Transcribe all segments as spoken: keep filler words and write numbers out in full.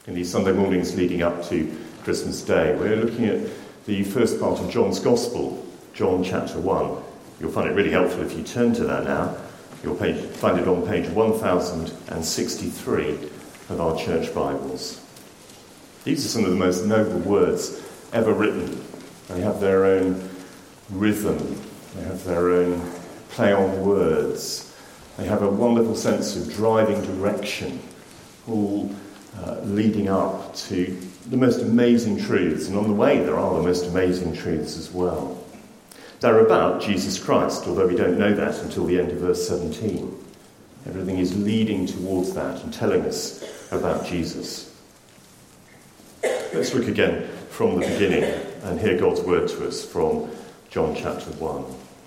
In these Sunday mornings leading up to Christmas Day, we're looking at the first part of John's Gospel, John chapter one. You'll find it really helpful if you turn to that now. You'll page, find it on page one thousand sixty-three of our church Bibles. These are some of the most noble words ever written. They have their own rhythm. They have their own play on words. They have a wonderful sense of driving direction, all uh, leading up to the most amazing truths. And on the way, there are the most amazing truths as well. They're about Jesus Christ, although we don't know that until the end of verse seventeen. Everything is leading towards that and telling us about Jesus. Let's look again from the beginning and hear God's word to us from John chapter one.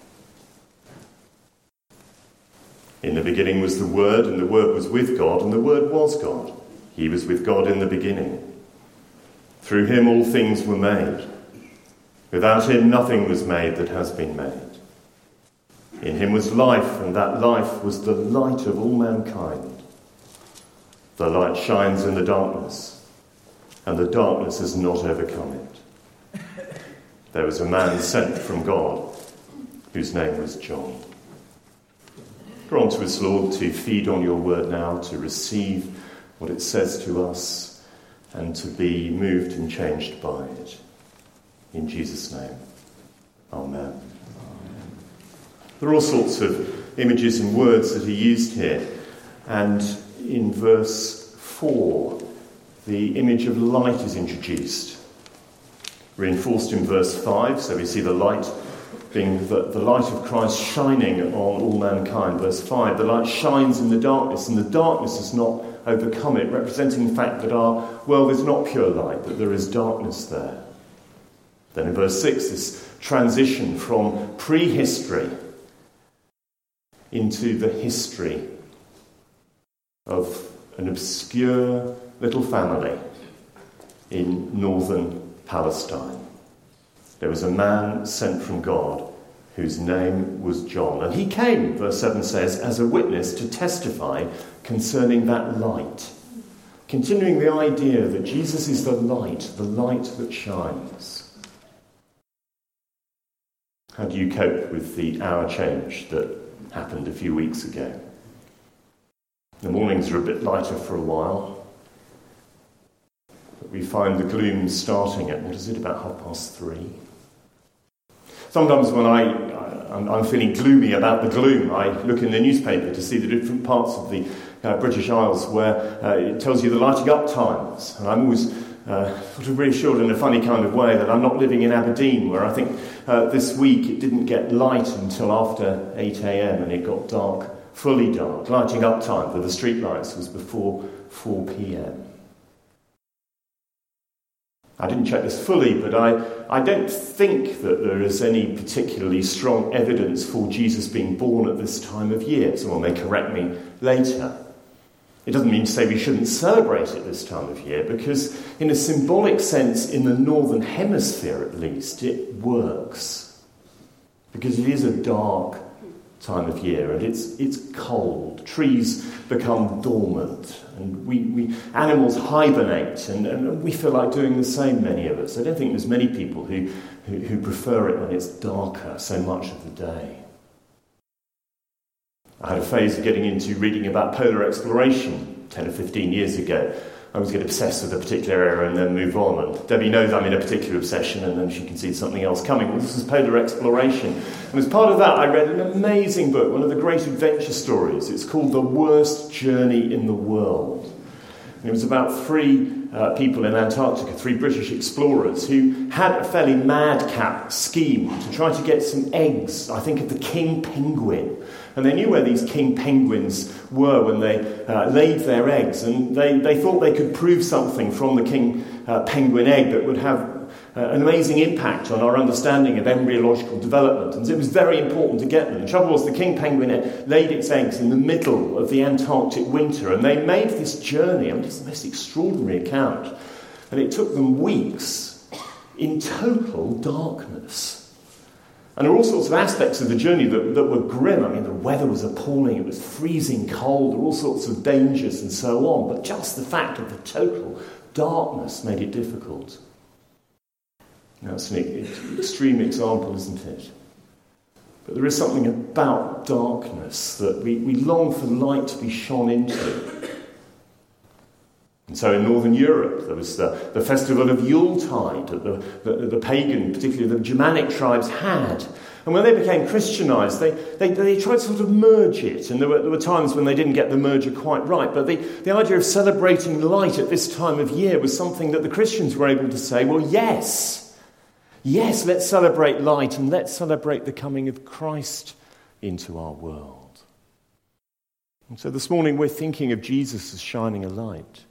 In the beginning was the Word, and the Word was with God, and the Word was God. He was with God in the beginning. Through him all things were made. Without him nothing was made that has been made. In him was life, and that life was the light of all mankind. The light shines in the darkness, and the darkness has not overcome it. There was a man sent from God, whose name was John. Grant to us, Lord, to feed on your word now, to receive what it says to us, and to be moved and changed by it. In Jesus' name, amen. Amen. There are all sorts of images and words that are used here. And in verse four, the image of light is introduced. Reinforced in verse five, so we see the light being the, the light of Christ shining on all mankind. Verse five, the light shines in the darkness, and the darkness has not overcome it, representing the fact that our world is not pure light, that there is darkness there. Then in verse six, this transition from prehistory into the history of an obscure little family in northern Palestine. There was a man sent from God whose name was John. And he came, verse seven says, as a witness to testify concerning that light. Continuing the idea that Jesus is the light, the light that shines. How do you cope with the hour change that happened a few weeks ago? The mornings are a bit lighter for a while. But we find the gloom starting at, what is it, about half past three? Sometimes when I, I'm, I'm feeling gloomy about the gloom, I look in the newspaper to see the different parts of the uh, British Isles where uh, it tells you the lighting up times. And I'm always uh, sort of reassured in a funny kind of way that I'm not living in Aberdeen, where I think uh, this week it didn't get light until after eight a.m. and it got dark, fully dark. Lighting up time for the streetlights was before four p.m. I didn't check this fully, but I, I don't think that there is any particularly strong evidence for Jesus being born at this time of year. Someone may correct me later. It doesn't mean to say we shouldn't celebrate it this time of year, because in a symbolic sense, in the northern hemisphere at least, it works. Because it is a dark time of year, and it's it's cold. Trees become dormant, and we, we animals hibernate, and, and we feel like doing the same, many of us. I don't think there's many people who, who, who prefer it when it's darker so much of the day. I had a phase of getting into reading about polar exploration ten or fifteen years ago. I always get obsessed with a particular area and then move on. And Debbie knows I'm in a particular obsession, and then she can see something else coming. Well, this is polar exploration. And as part of that, I read an amazing book, one of the great adventure stories. It's called The Worst Journey in the World. And it was about three uh, people in Antarctica, three British explorers, who had a fairly madcap scheme to try to get some eggs, I think, of the king penguin. And they knew where these king penguins were when they uh, laid their eggs, and they, they thought they could prove something from the king uh, penguin egg that would have uh, an amazing impact on our understanding of embryological development. And so it was very important to get them. The trouble was the king penguin laid its eggs in the middle of the Antarctic winter, and they made this journey. I mean, it's the most extraordinary account. And it took them weeks in total darkness. And there were all sorts of aspects of the journey that, that were grim. I mean, the weather was appalling. It was freezing cold. There were all sorts of dangers and so on. But just the fact of the total darkness made it difficult. Now, it's an extreme example, isn't it? But there is something about darkness that we, we long for light to be shone into. And so in Northern Europe, there was the, the festival of Yuletide that the, the, the pagan, particularly the Germanic tribes, had. And when they became Christianized, they, they, they tried to sort of merge it. And there were, there were times when they didn't get the merger quite right. But the, the idea of celebrating light at this time of year was something that the Christians were able to say, well, yes, yes, let's celebrate light and let's celebrate the coming of Christ into our world. And so this morning we're thinking of Jesus as shining a light.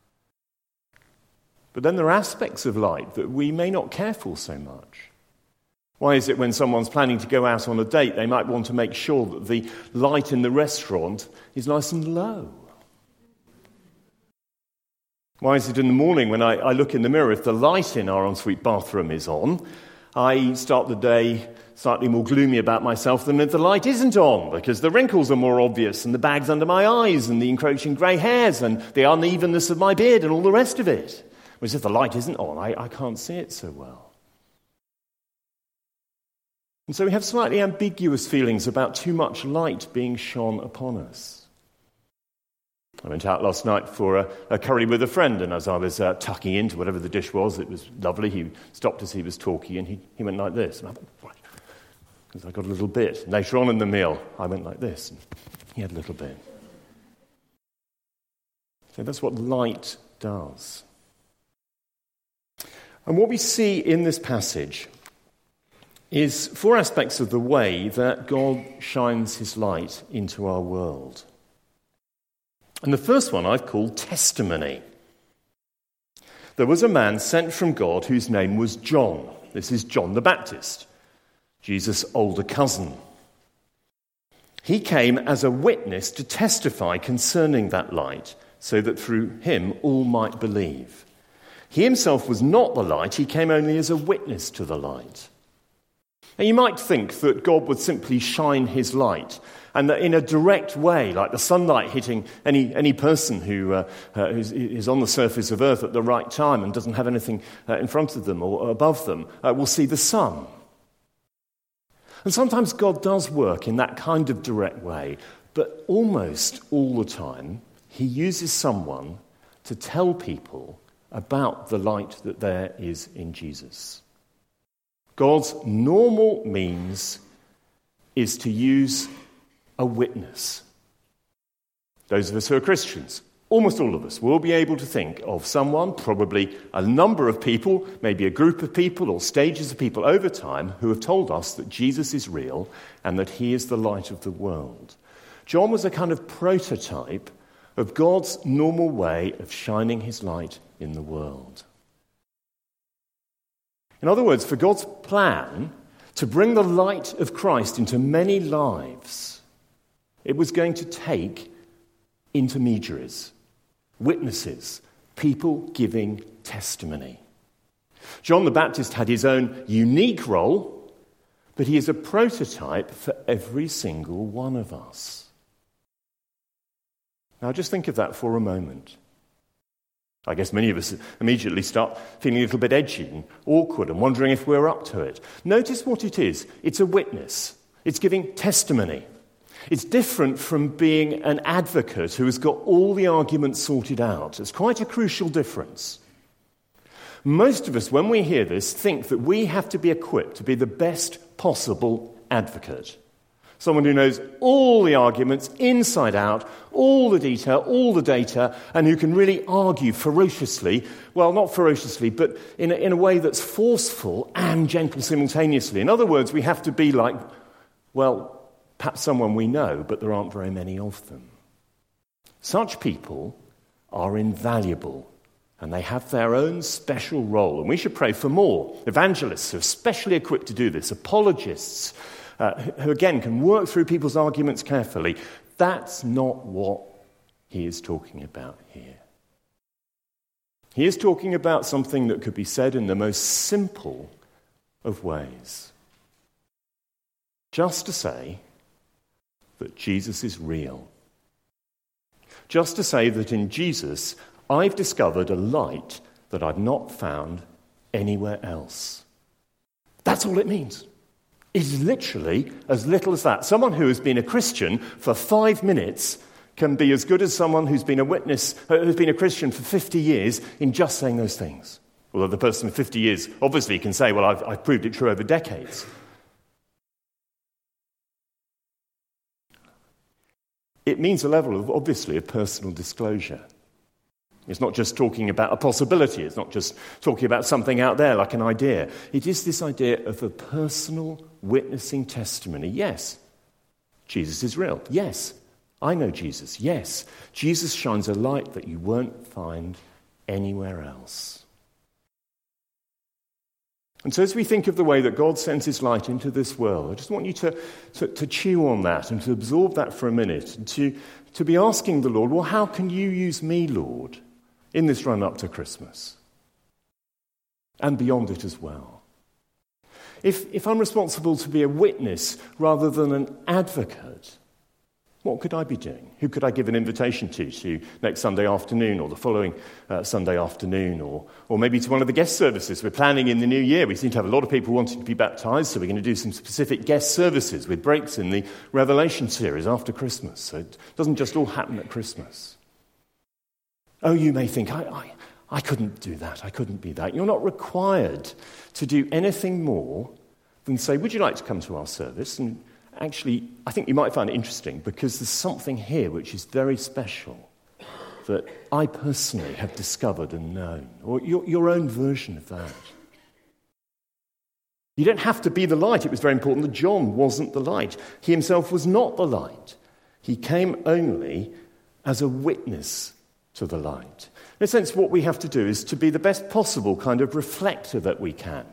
But then there are aspects of light that we may not care for so much. Why is it when someone's planning to go out on a date, they might want to make sure that the light in the restaurant is nice and low? Why is it in the morning when I, I look in the mirror, if the light in our ensuite bathroom is on, I start the day slightly more gloomy about myself than if the light isn't on, because the wrinkles are more obvious and the bags under my eyes and the encroaching grey hairs and the unevenness of my beard and all the rest of it. Whereas if the light isn't on, I, I can't see it so well. And so we have slightly ambiguous feelings about too much light being shone upon us. I went out last night for a, a curry with a friend, and as I was uh, tucking into whatever the dish was, it was lovely. He stopped as he was talking, and he, he went like this. And I thought, right, because I got a little bit. And later on in the meal, I went like this, and he had a little bit. So that's what light does. And what we see in this passage is four aspects of the way that God shines his light into our world. And the first one I've called testimony. There was a man sent from God whose name was John. This is John the Baptist, Jesus' older cousin. He came as a witness to testify concerning that light, so that through him all might believe. He himself was not the light, he came only as a witness to the light. Now you might think that God would simply shine his light, and that in a direct way, like the sunlight hitting any, any person who uh, uh, is, is on the surface of earth at the right time and doesn't have anything uh, in front of them or above them, uh, will see the sun. And sometimes God does work in that kind of direct way, but almost all the time he uses someone to tell people about the light that there is in Jesus. God's normal means is to use a witness. Those of us who are Christians, almost all of us, will be able to think of someone, probably a number of people, maybe a group of people or stages of people over time, who have told us that Jesus is real and that he is the light of the world. John was a kind of prototype of God's normal way of shining his light in the world. In other words, for God's plan to bring the light of Christ into many lives, it was going to take intermediaries, witnesses, people giving testimony. John the Baptist had his own unique role, but he is a prototype for every single one of us. Now just think of that for a moment. I guess many of us immediately start feeling a little bit edgy and awkward and wondering if we're up to it. Notice what it is. It's a witness. It's giving testimony. It's different from being an advocate who has got all the arguments sorted out. It's quite a crucial difference. Most of us, when we hear this, think that we have to be equipped to be the best possible advocate. Someone who knows all the arguments inside out, all the detail, all the data, and who can really argue ferociously, well, not ferociously, but in a, in a way that's forceful and gentle simultaneously. In other words, we have to be like, well, perhaps someone we know, but there aren't very many of them. Such people are invaluable, and they have their own special role, and we should pray for more evangelists who are specially equipped to do this, apologists, Uh, who again can work through people's arguments carefully. That's not what he is talking about here. He is talking about something that could be said in the most simple of ways. Just to say that Jesus is real. Just to say that in Jesus, I've discovered a light that I've not found anywhere else. That's all it means. It's literally as little as that. Someone who has been a Christian for five minutes can be as good as someone who's been a witness, uh, who's been a Christian for fifty years in just saying those things. Although the person for fifty years obviously can say, well, I've, I've proved it true over decades. It means a level of, obviously, of personal disclosure. It's not just talking about a possibility. It's not just talking about something out there like an idea. It is this idea of a personal witnessing testimony. Yes, Jesus is real. Yes, I know Jesus. Yes, Jesus shines a light that you won't find anywhere else. And so as we think of the way that God sends his light into this world, I just want you to, to, to chew on that and to absorb that for a minute and to, to be asking the Lord, well, how can you use me, Lord, in this run-up to Christmas? And beyond it as well. If, if I'm responsible to be a witness rather than an advocate, what could I be doing? Who could I give an invitation to, to next Sunday afternoon or the following uh, Sunday afternoon or, or maybe to one of the guest services we're planning in the new year? We seem to have a lot of people wanting to be baptised, so we're going to do some specific guest services with breaks in the Revelation series after Christmas. So it doesn't just all happen at Christmas. Oh, you may think, I, I, I couldn't do that, I couldn't be that. You're not required to do anything more than say, would you like to come to our service? And actually, I think you might find it interesting because there's something here which is very special that I personally have discovered and known, or your, your own version of that. You don't have to be the light. It was very important that John wasn't the light. He himself was not the light. He came only as a witness to the light. In a sense, what we have to do is to be the best possible kind of reflector that we can.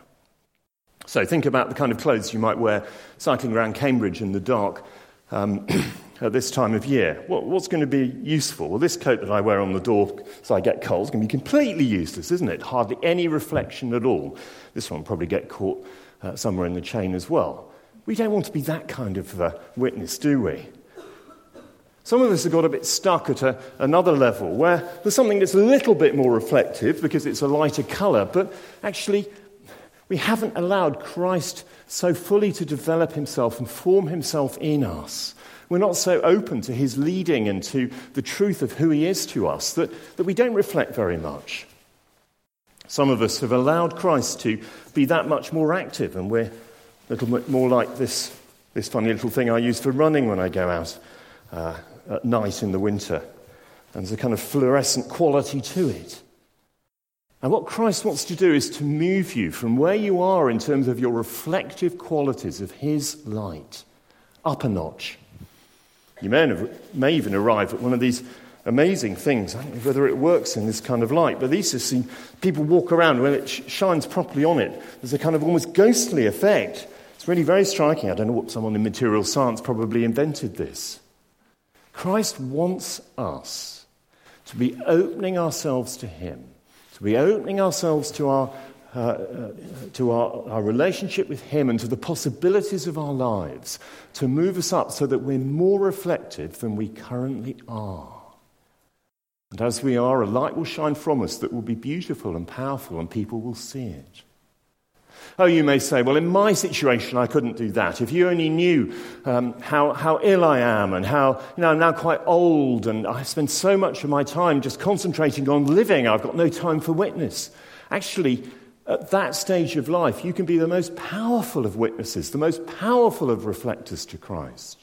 So think about the kind of clothes you might wear cycling around Cambridge in the dark um, at this time of year. What, what's going to be useful? Well, this coat that I wear on the door so I get cold is going to be completely useless, isn't it? Hardly any reflection at all. This one will probably get caught uh, somewhere in the chain as well. We don't want to be that kind of uh, witness, do we? Some of us have got a bit stuck at a, another level where there's something that's a little bit more reflective because it's a lighter colour, but actually we haven't allowed Christ so fully to develop himself and form himself in us. We're not so open to his leading and to the truth of who he is to us that, that we don't reflect very much. Some of us have allowed Christ to be that much more active, and we're a little bit more like this, this funny little thing I use for running when I go out uh, at night in the winter. And there's a kind of fluorescent quality to it. And what Christ wants to do is to move you from where you are in terms of your reflective qualities of his light up a notch. You may, have, may even arrive at one of these amazing things. I don't know whether it works in this kind of light, but these just see people walk around when it sh- shines properly on it. There's a kind of almost ghostly effect. It's really very striking. I don't know what someone in material science probably invented this. Christ wants us to be opening ourselves to him, to be opening ourselves to our uh, uh, to our, our relationship with him and to the possibilities of our lives, to move us up so that we're more reflective than we currently are. And as we are, a light will shine from us that will be beautiful and powerful, and people will see it. Oh, you may say, well, in my situation, I couldn't do that. If you only knew um, how, how ill I am and how, you know, I'm now quite old and I spend so much of my time just concentrating on living, I've got no time for witness. Actually, at that stage of life, you can be the most powerful of witnesses, the most powerful of reflectors to Christ.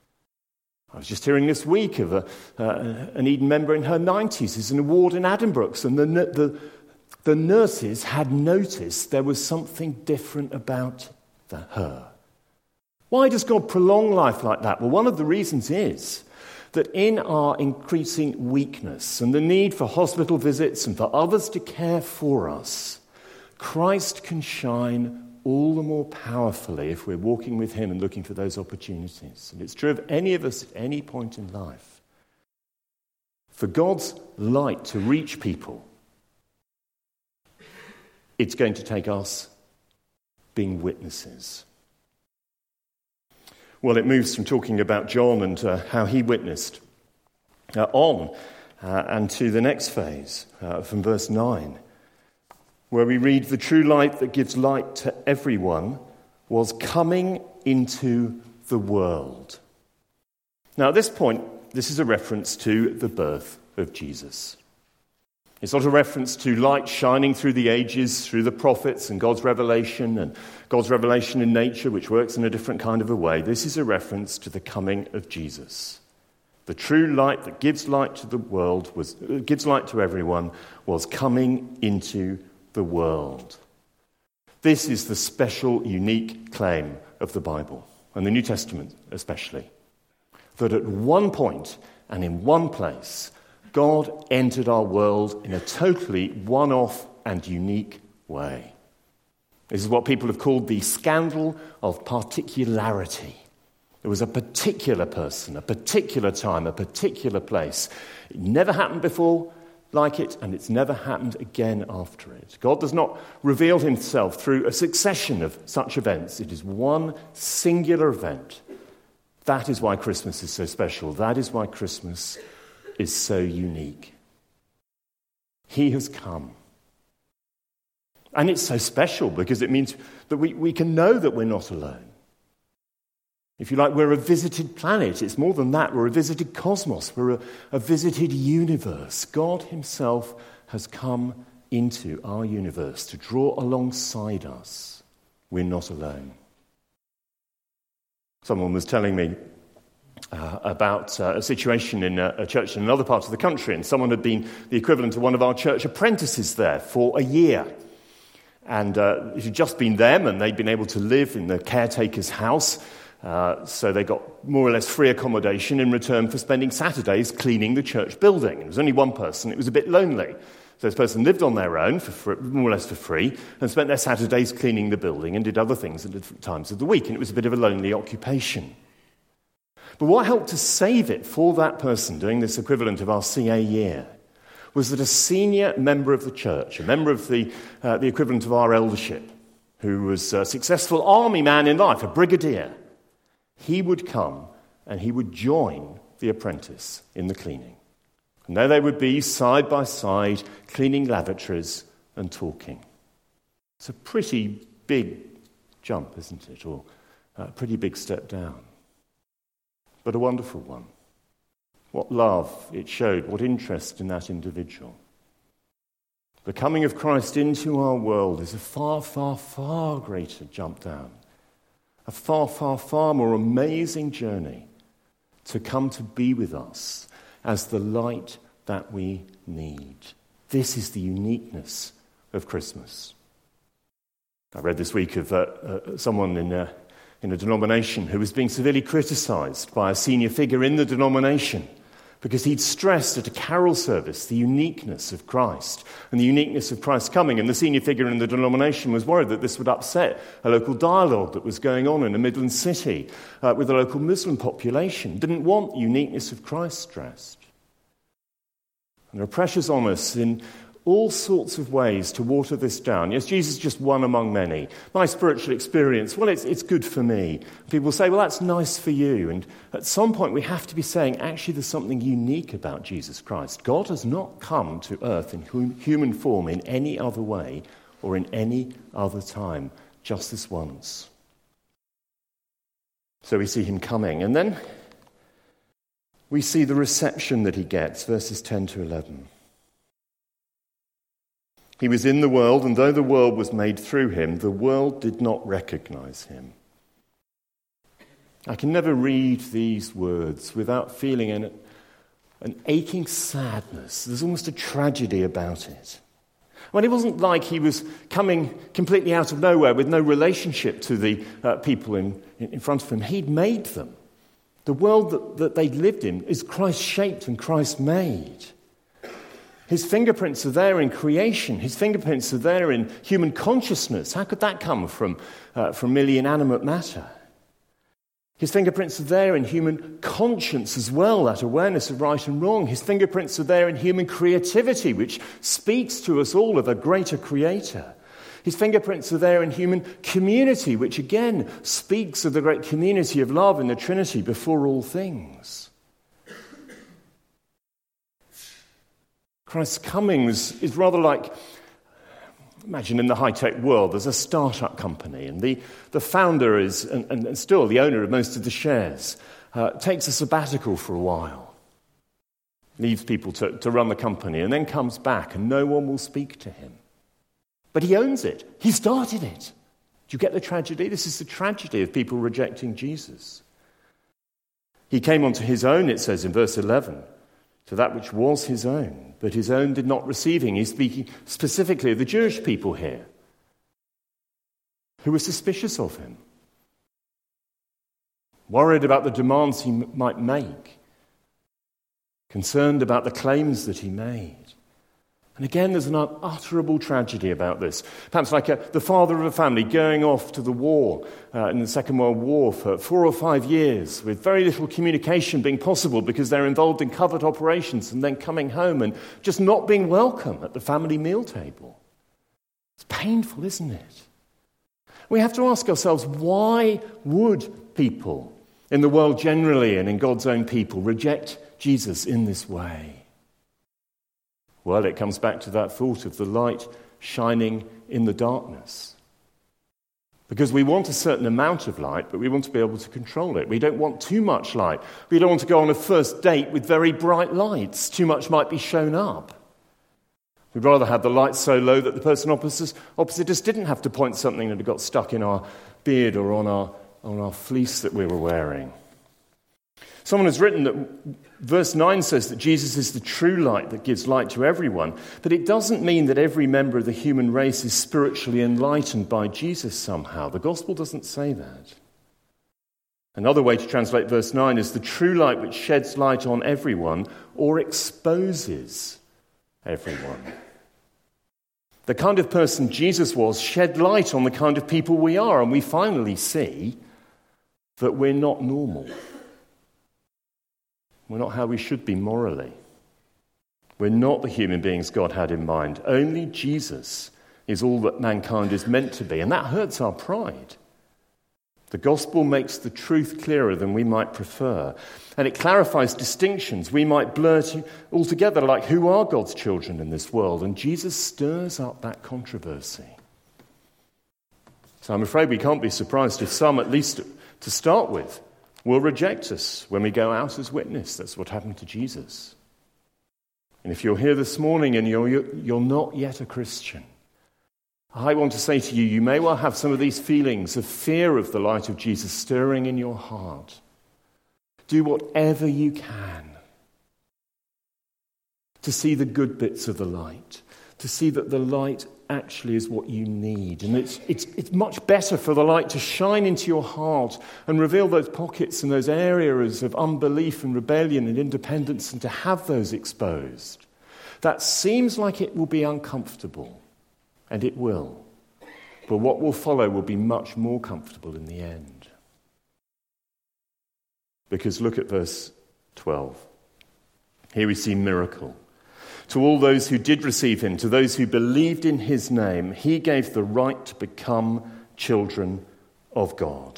I was just hearing this week of a, uh, an Eden member in her nineties. There's an award in Addenbrooke's, and the, the, the nurses had noticed there was something different about the, her. Why does God prolong life like that? Well, one of the reasons is that in our increasing weakness and the need for hospital visits and for others to care for us, Christ can shine all the more powerfully if we're walking with him and looking for those opportunities. And it's true of any of us at any point in life. For God's light to reach people, it's going to take us being witnesses. Well, it moves from talking about John and uh, how he witnessed uh, on uh, and to the next phase uh, from verse nine, where we read, "The true light that gives light to everyone was coming into the world." Now, at this point, this is a reference to the birth of Jesus. It's not a reference to light shining through the ages, through the prophets and God's revelation, and God's revelation in nature, which works in a different kind of a way. This is a reference to the coming of Jesus. The true light that gives light to the world, was gives light to everyone, was coming into the world. This is the special, unique claim of the Bible, and the New Testament especially, that at one point and in one place, God entered our world in a totally one-off and unique way. This is what people have called the scandal of particularity. There was a particular person, a particular time, a particular place. It never happened before like it, and it's never happened again after it. God does not reveal himself through a succession of such events. It is one singular event. That is why Christmas is so special. That is why Christmas is so unique. He has come. And it's so special because it means that we, we can know that we're not alone. If you like, we're a visited planet. It's more than that. We're a visited cosmos. We're a, a visited universe. God himself has come into our universe to draw alongside us. We're not alone. Someone was telling me Uh, about uh, a situation in a, a church in another part of the country, and someone had been the equivalent of one of our church apprentices there for a year. And uh, it had just been them, and they'd been able to live in the caretaker's house, uh, so they got more or less free accommodation in return for spending Saturdays cleaning the church building. It was only one person. It was a bit lonely. So this person lived on their own, for free, more or less for free, and spent their Saturdays cleaning the building and did other things at different times of the week, and it was a bit of a lonely occupation. But what helped to save it for that person doing this equivalent of our C A year was that a senior member of the church, a member of the, uh, the equivalent of our eldership, who was a successful army man in life, a brigadier, he would come and he would join the apprentice in the cleaning. And there they would be side by side, cleaning lavatories and talking. It's a pretty big jump, isn't it? Or a pretty big step down. But a wonderful one. What love it showed, what interest in that individual. The coming of Christ into our world is a far, far, far greater jump down. A far, far, far more amazing journey to come to be with us as the light that we need. This is the uniqueness of Christmas. I read this week of uh, uh, someone in uh, in a denomination who was being severely criticised by a senior figure in the denomination because he'd stressed at a carol service the uniqueness of Christ and the uniqueness of Christ's coming. And the senior figure in the denomination was worried that this would upset a local dialogue that was going on in a Midland city uh, with the local Muslim population. Didn't want the uniqueness of Christ stressed. And there are pressures on us in all sorts of ways to water this down. Yes, Jesus is just one among many. My spiritual experience, well, it's, it's good for me. People say, well, that's nice for you. And at some point we have to be saying, actually, there's something unique about Jesus Christ. God has not come to earth in hum- human form in any other way or in any other time, just this once. So we see him coming. And then we see the reception that he gets, verses ten to eleven. He was in the world, and though the world was made through him, the world did not recognize him. I can never read these words without feeling an, an aching sadness. There's almost a tragedy about it. Well, it wasn't like he was coming completely out of nowhere with no relationship to the uh, people in, in front of him. He'd made them. The world that, that they'd lived in is Christ-shaped and Christ-made. His fingerprints are there in creation. His fingerprints are there in human consciousness. How could that come from, uh, from merely inanimate matter? His fingerprints are there in human conscience as well, that awareness of right and wrong. His fingerprints are there in human creativity, which speaks to us all of a greater creator. His fingerprints are there in human community, which again speaks of the great community of love in the Trinity before all things. Christ's coming is, is rather like, imagine in the high-tech world, there's a startup company, and the, the founder is, and, and still the owner of most of the shares, uh, takes a sabbatical for a while, leaves people to, to run the company, and then comes back, and no one will speak to him. But he owns it. He started it. Do you get the tragedy? This is the tragedy of people rejecting Jesus. He came onto his own, it says in verse eleven, to that which was his own, but his own did not receive him. He's speaking specifically of the Jewish people here, who were suspicious of him, worried about the demands he m- might make, concerned about the claims that he made. And again, there's an unutterable tragedy about this. Perhaps like a, the father of a family going off to the war uh, in the Second World War for four or five years with very little communication being possible because they're involved in covert operations, and then coming home and just not being welcome at the family meal table. It's painful, isn't it? We have to ask ourselves, why would people in the world generally and in God's own people reject Jesus in this way? Well, it comes back to that thought of the light shining in the darkness. Because we want a certain amount of light, but we want to be able to control it. We don't want too much light. We don't want to go on a first date with very bright lights. Too much might be shown up. We'd rather have the light so low that the person opposite, opposite us didn't have to point something that had got stuck in our beard or on our, on our fleece that we were wearing. Someone has written that verse nine says that Jesus is the true light that gives light to everyone, but it doesn't mean that every member of the human race is spiritually enlightened by Jesus somehow. The gospel doesn't say that. Another way to translate verse nine is the true light which sheds light on everyone or exposes everyone. The kind of person Jesus was shed light on the kind of people we are, and we finally see that we're not normal. We're not how we should be morally. We're not the human beings God had in mind. Only Jesus is all that mankind is meant to be, and that hurts our pride. The gospel makes the truth clearer than we might prefer, and it clarifies distinctions we might blur to, altogether, like who are God's children in this world, and Jesus stirs up that controversy. So I'm afraid we can't be surprised if some, at least to start with, will reject us when we go out as witness. That's what happened to Jesus. And if you're here this morning and you're, you're not yet a Christian, I want to say to you, you may well have some of these feelings of fear of the light of Jesus stirring in your heart. Do whatever you can to see the good bits of the light, to see that the light actually is what you need. And it's, it's, it's much better for the light to shine into your heart and reveal those pockets and those areas of unbelief and rebellion and independence, and to have those exposed. That seems like it will be uncomfortable, and it will. But what will follow will be much more comfortable in the end. Because look at verse twelve. Here we see miracle. To all those who did receive him, to those who believed in his name, he gave the right to become children of God.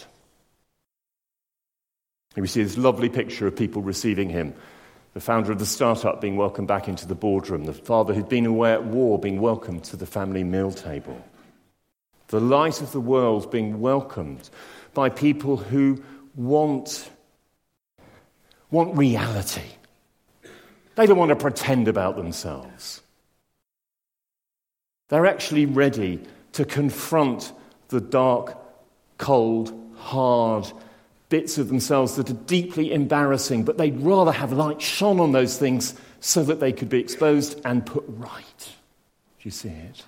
Here we see this lovely picture of people receiving him. The founder of the startup being welcomed back into the boardroom. The father who'd been away at war being welcomed to the family meal table. The light of the world being welcomed by people who want, want reality. They don't want to pretend about themselves. They're actually ready to confront the dark, cold, hard bits of themselves that are deeply embarrassing, but they'd rather have light shone on those things so that they could be exposed and put right. Do you see it?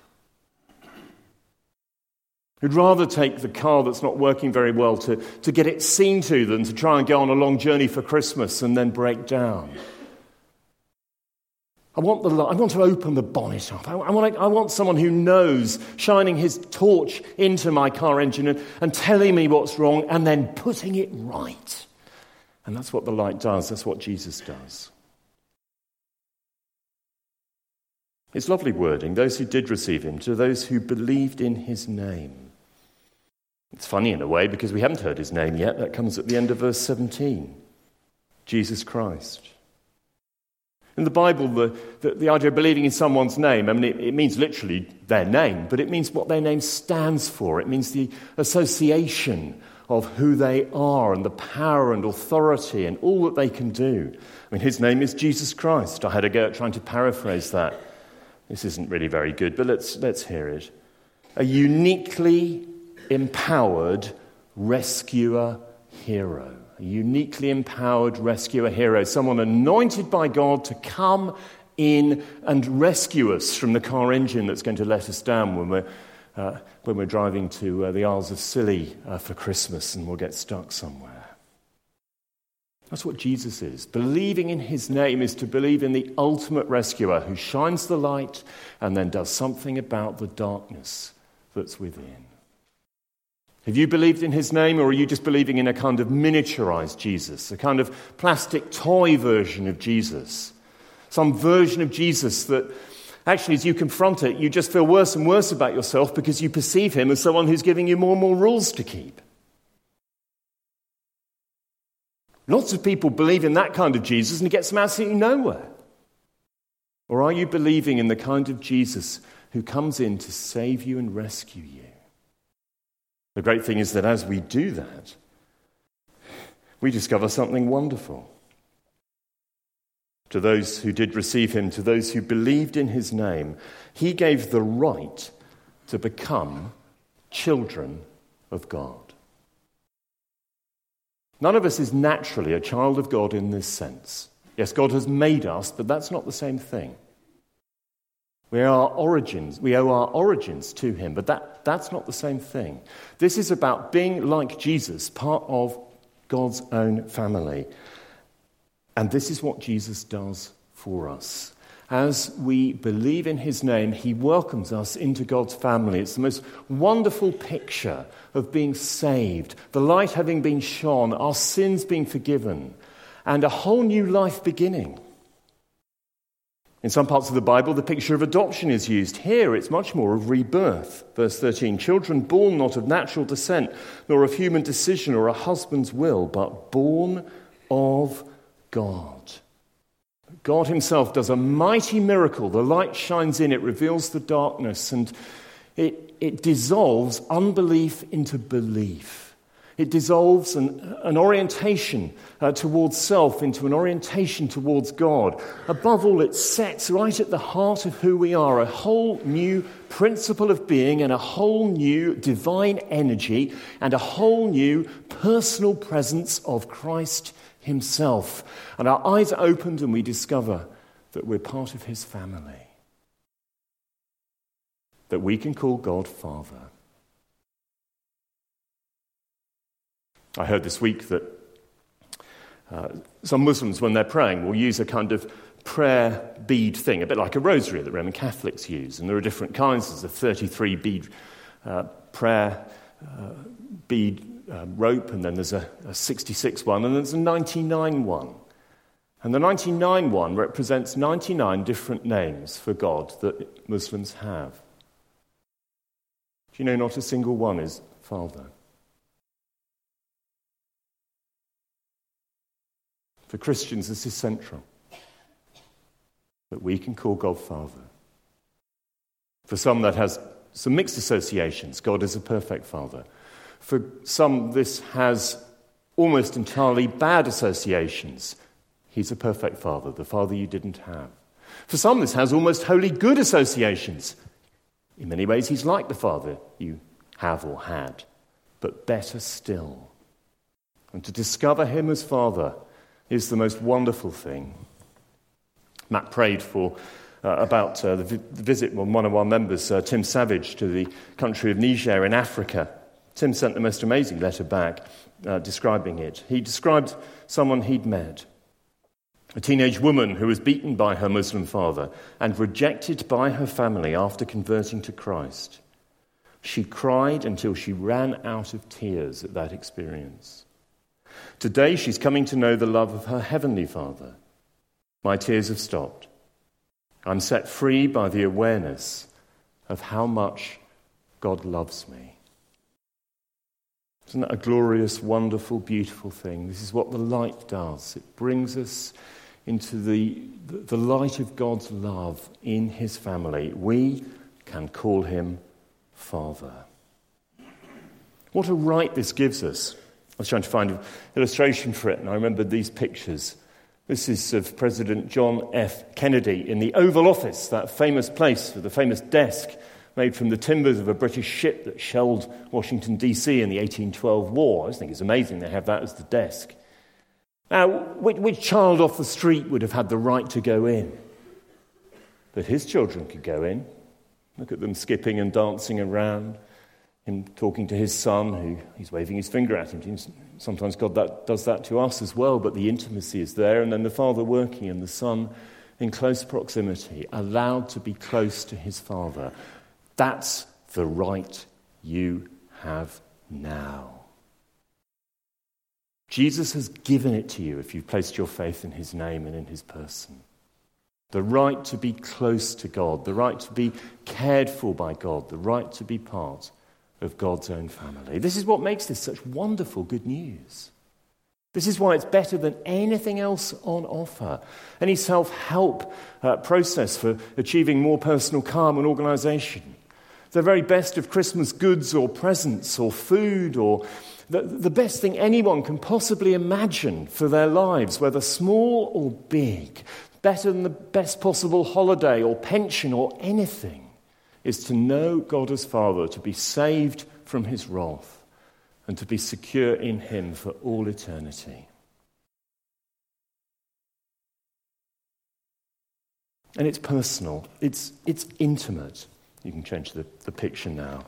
Who'd rather take the car that's not working very well to, to get it seen to than to try and go on a long journey for Christmas and then break down. I want the I want to open the bonnet up. I, I, want, I want someone who knows, shining his torch into my car engine and, and telling me what's wrong and then putting it right. And that's what the light does. That's what Jesus does. It's lovely wording. Those who did receive him, to those who believed in his name. It's funny in a way because we haven't heard his name yet. That comes at the end of verse seventeen. Jesus Christ. In the Bible, the, the, the idea of believing in someone's name, I mean, it, it means literally their name, but it means what their name stands for. It means the association of who they are and the power and authority and all that they can do. I mean, his name is Jesus Christ. I had a go at trying to paraphrase that. This isn't really very good, but let's, let's hear it. A uniquely empowered rescuer hero. A uniquely empowered rescuer hero. Someone anointed by God to come in and rescue us from the car engine that's going to let us down when we're, uh, when we're driving to uh, the Isles of Scilly uh, for Christmas and we'll get stuck somewhere. That's what Jesus is. Believing in his name is to believe in the ultimate rescuer who shines the light and then does something about the darkness that's within. Have you believed in his name, or are you just believing in a kind of miniaturized Jesus, a kind of plastic toy version of Jesus? Some version of Jesus that actually, as you confront it, you just feel worse and worse about yourself because you perceive him as someone who's giving you more and more rules to keep. Lots of people believe in that kind of Jesus and it gets them absolutely nowhere. Or are you believing in the kind of Jesus who comes in to save you and rescue you? The great thing is that as we do that, we discover something wonderful. To those who did receive him, to those who believed in his name, he gave the right to become children of God. None of us is naturally a child of God in this sense. Yes, God has made us, but that's not the same thing. We are our origins. We owe our origins to him, but that, that's not the same thing. This is about being like Jesus, part of God's own family. And this is what Jesus does for us. As we believe in his name, he welcomes us into God's family. It's the most wonderful picture of being saved, the light having been shone, our sins being forgiven, and a whole new life beginning. In some parts of the Bible, the picture of adoption is used. Here, it's much more of rebirth. Verse thirteen, children born not of natural descent, nor of human decision or a husband's will, but born of God. God himself does a mighty miracle. The light shines in, it reveals the darkness, and it, it dissolves unbelief into belief. It dissolves an, an orientation uh, towards self into an orientation towards God. Above all, it sets right at the heart of who we are, a whole new principle of being and a whole new divine energy and a whole new personal presence of Christ himself. And our eyes are opened and we discover that we're part of his family. That we can call God Father. I heard this week that uh, some Muslims, when they're praying, will use a kind of prayer bead thing, a bit like a rosary that Roman Catholics use. And there are different kinds. There's a thirty-three bead uh, prayer uh, bead uh, rope, and then there's a, a sixty-six one, and there's a ninety-nine one. And the ninety-nine one represents ninety-nine different names for God that Muslims have. Do you know not a single one is Father? For Christians, this is central, that we can call God Father. For some, that has some mixed associations. God is a perfect Father. For some, this has almost entirely bad associations. He's a perfect Father, the Father you didn't have. For some, this has almost wholly good associations. In many ways, he's like the Father you have or had, but better still. And to discover him as Father is the most wonderful thing. Matt prayed for uh, about uh, the, vi- the visit of one of our members, uh, Tim Savage, to the country of Niger in Africa. Tim sent the most amazing letter back uh, describing it. He described someone he'd met, a teenage woman who was beaten by her Muslim father and rejected by her family after converting to Christ. She cried until she ran out of tears at that experience. Today she's coming to know the love of her heavenly Father. My tears have stopped. I'm set free by the awareness of how much God loves me. Isn't that a glorious, wonderful, beautiful thing? This is what the light does. It brings us into the, the light of God's love in his family, we can call him Father. What a right this gives us. I was trying to find an illustration for it, and I remembered these pictures. This is of President John F. Kennedy in the Oval Office, that famous place with the famous desk made from the timbers of a British ship that shelled Washington, D C in the eighteen twelve war. I just think it's amazing they have that as the desk. Now, which, which child off the street would have had the right to go in? But his children could go in. Look at them skipping and dancing around, him talking to his son, who he's waving his finger at him. Sometimes God that, does that to us as well, but the intimacy is there, and then the father working and the son in close proximity, allowed to be close to his father. That's the right you have now. Jesus has given it to you if you've placed your faith in his name and in his person. The right to be close to God, the right to be cared for by God, the right to be part of God's own family. This is what makes this such wonderful good news. This is why it's better than anything else on offer. Any self-help uh, process for achieving more personal calm and organisation. The very best of Christmas goods or presents or food or the, the best thing anyone can possibly imagine for their lives, whether small or big, better than the best possible holiday or pension or anything, is to know God as Father, to be saved from his wrath, and to be secure in him for all eternity. And it's personal, it's, it's intimate. You can change the, the picture now.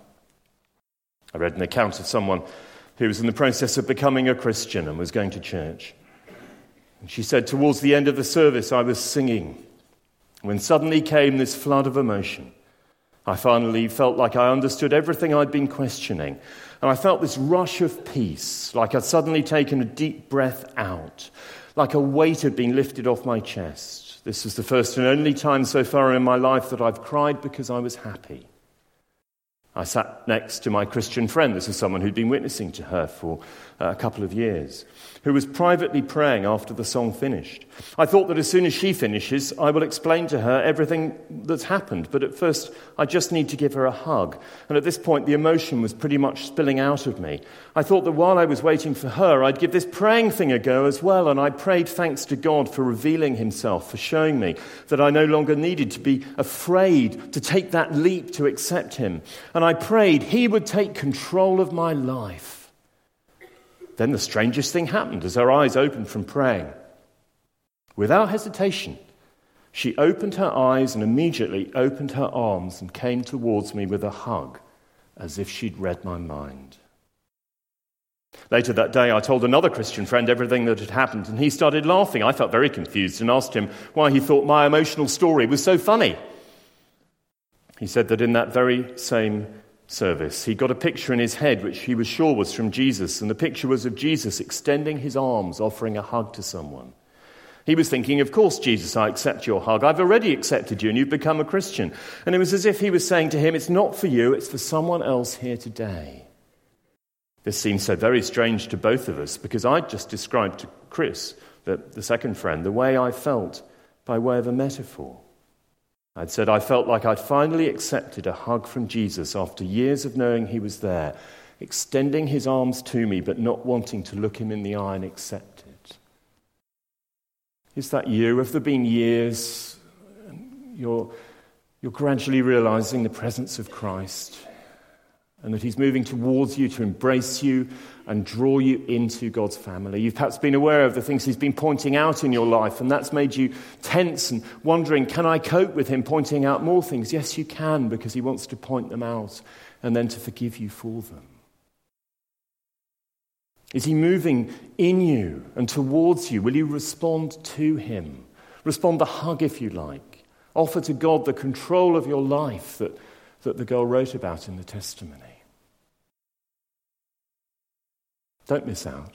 I read an account of someone who was in the process of becoming a Christian and was going to church. And she said, towards the end of the service, I was singing, when suddenly came this flood of emotion. I finally felt like I understood everything I'd been questioning. And I felt this rush of peace, like I'd suddenly taken a deep breath out, like a weight had been lifted off my chest. This was the first and only time so far in my life that I've cried because I was happy. I sat next to my Christian friend. This is someone who'd been witnessing to her for a couple of years, who was privately praying after the song finished. I thought that as soon as she finishes, I will explain to her everything that's happened. But at first, I just need to give her a hug. And at this point, the emotion was pretty much spilling out of me. I thought that while I was waiting for her, I'd give this praying thing a go as well. And I prayed thanks to God for revealing himself, for showing me that I no longer needed to be afraid to take that leap to accept him. And I prayed he would take control of my life. Then the strangest thing happened as her eyes opened from praying. Without hesitation, she opened her eyes and immediately opened her arms and came towards me with a hug, as if she'd read my mind. Later that day, I told another Christian friend everything that had happened, and he started laughing. I felt very confused and asked him why he thought my emotional story was so funny. He said that in that very same service, he got a picture in his head which he was sure was from Jesus, and the picture was of Jesus extending his arms, offering a hug to someone. He was thinking, of course, Jesus, I accept your hug. I've already accepted you and you've become a Christian. And it was as if he was saying to him, it's not for you, it's for someone else here today. This seemed so very strange to both of us because I'd just described to Chris, the, the second friend, the way I felt by way of a metaphor. I'd said I felt like I'd finally accepted a hug from Jesus after years of knowing he was there, extending his arms to me but not wanting to look him in the eye and accept it. Is that you? Have there been years you're, you're gradually realizing the presence of Christ and that he's moving towards you to embrace you and draw you into God's family? You've perhaps been aware of the things he's been pointing out in your life, and that's made you tense and wondering, can I cope with him pointing out more things? Yes, you can, because he wants to point them out and then to forgive you for them. Is he moving in you and towards you? Will you respond to him? Respond the hug, if you like. Offer to God the control of your life that, that the girl wrote about in the testimony. Don't miss out.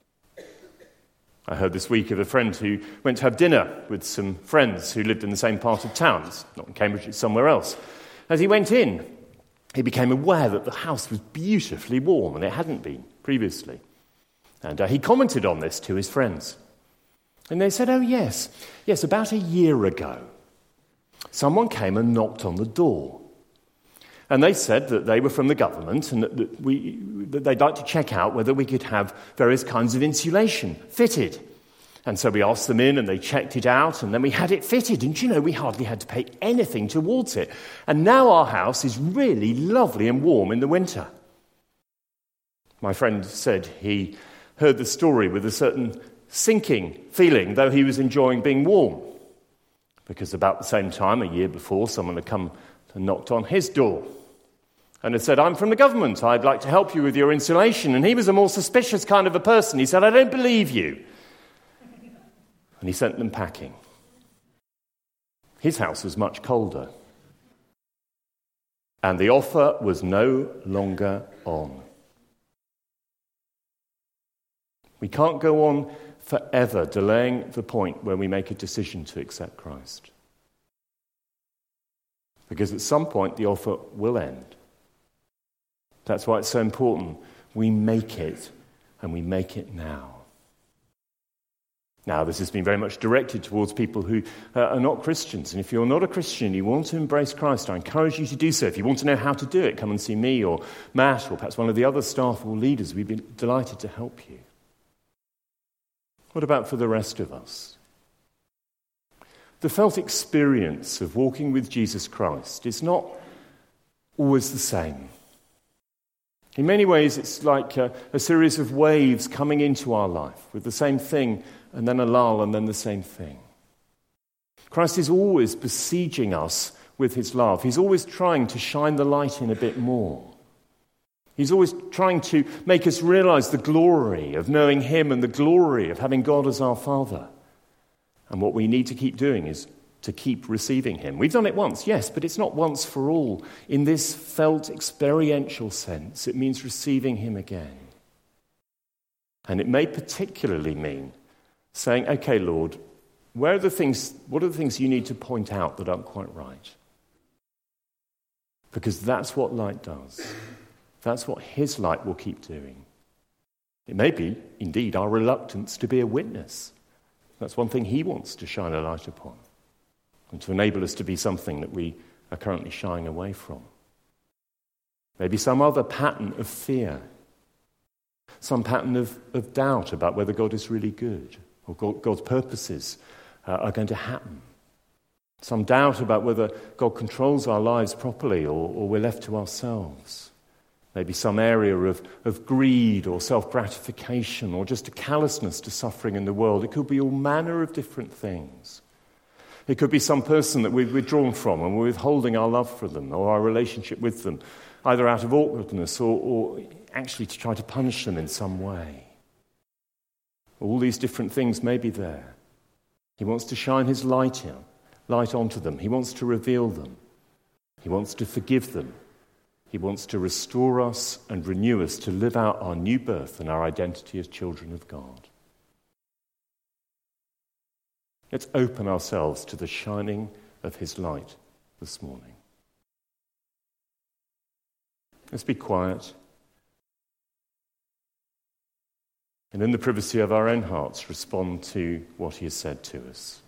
I heard this week of a friend who went to have dinner with some friends who lived in the same part of town. It's not in Cambridge, it's somewhere else. As he went in, he became aware that the house was beautifully warm, and it hadn't been previously. And uh, he commented on this to his friends. And they said, oh, yes, yes, about a year ago, someone came and knocked on the door. And they said that they were from the government and that, that, we, that they'd like to check out whether we could have various kinds of insulation fitted. And so we asked them in and they checked it out and then we had it fitted. And you know, we hardly had to pay anything towards it. And now our house is really lovely and warm in the winter. My friend said he heard the story with a certain sinking feeling, though he was enjoying being warm. Because about the same time, a year before, someone had come and knocked on his door and had said, I'm from the government, I'd like to help you with your insulation. And he was a more suspicious kind of a person. He said, I don't believe you. And he sent them packing. His house was much colder. And the offer was no longer on. We can't go on forever delaying the point where we make a decision to accept Christ. Because at some point the offer will end. That's why it's so important we make it, and we make it now. Now, this has been very much directed towards people who uh, are not Christians. And if you're not a Christian, you want to embrace Christ, I encourage you to do so. If you want to know how to do it, come and see me or Matt or perhaps one of the other staff or leaders. We'd be delighted to help you. What about for the rest of us? The felt experience of walking with Jesus Christ is not always the same. In many ways, it's like a, a series of waves coming into our life with the same thing and then a lull and then the same thing. Christ is always besieging us with his love. He's always trying to shine the light in a bit more. He's always trying to make us realize the glory of knowing him and the glory of having God as our Father. And what we need to keep doing is to keep receiving him. We've done it once, yes, but it's not once for all. In this felt experiential sense, it means receiving him again. And it may particularly mean saying, okay, Lord, where are the things, what are the things you need to point out that aren't quite right? Because that's what light does. That's what his light will keep doing. It may be, indeed, our reluctance to be a witness. That's one thing he wants to shine a light upon, and to enable us to be something that we are currently shying away from. Maybe some other pattern of fear, some pattern of, of doubt about whether God is really good, or God, God's purposes uh, are going to happen. Some doubt about whether God controls our lives properly, or, or we're left to ourselves. Maybe some area of, of greed or self-gratification or just a callousness to suffering in the world. It could be all manner of different things. It could be some person that we've withdrawn from and we're withholding our love for them or our relationship with them, either out of awkwardness or, or actually to try to punish them in some way. All these different things may be there. He wants to shine his light in, light onto them. He wants to reveal them. He wants to forgive them. He wants to restore us and renew us to live out our new birth and our identity as children of God. Let's open ourselves to the shining of his light this morning. Let's be quiet. And in the privacy of our own hearts, respond to what he has said to us.